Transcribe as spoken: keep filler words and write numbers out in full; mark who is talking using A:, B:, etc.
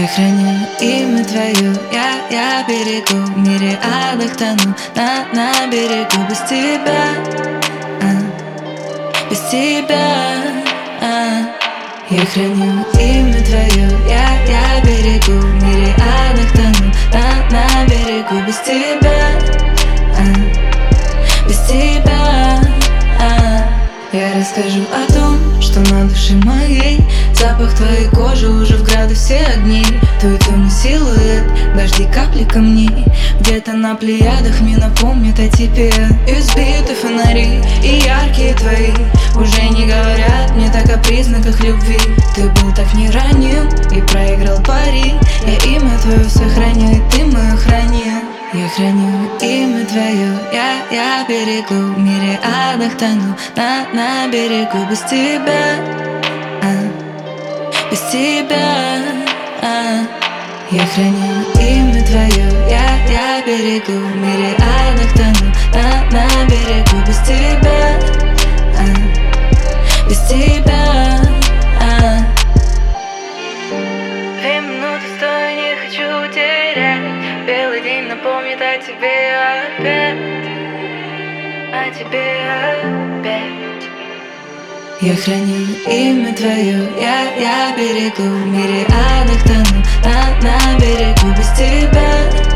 A: Я храню имя твое, я, я берегу. В мириадах тону на, на берегу. Без тебя, а, без тебя, а. Я храню имя твое, я, я берегу. В мириадах тону на, на берегу. Без тебя, а, без тебя, а. Я расскажу о том, что на душе моей. Запах твоей кожи уже в градусе огней. Твой темный силуэт, дожди капли камней. Где-то на плеядах мне напомнят о тебе. Избиты фонари и яркие твои уже не говорят мне так о признаках любви. Ты был так не ранен и проиграл пари. Я имя твое сохраню, и ты мое храни. Я храню имя твое, я, я берегу. В мириадах тону на, на берегу. Без тебя, а, без тебя, а. Я храню имя твое, я, я берегу. В мириадах тону на, на берегу. Без тебя, а, без тебя, а. Две минуты стой, не хочу терять. Белый день напомнит о тебе опять, о тебе опять. Я храню имя твое, я, я берегу. В мириадах тону на, на берегу. Без тебя,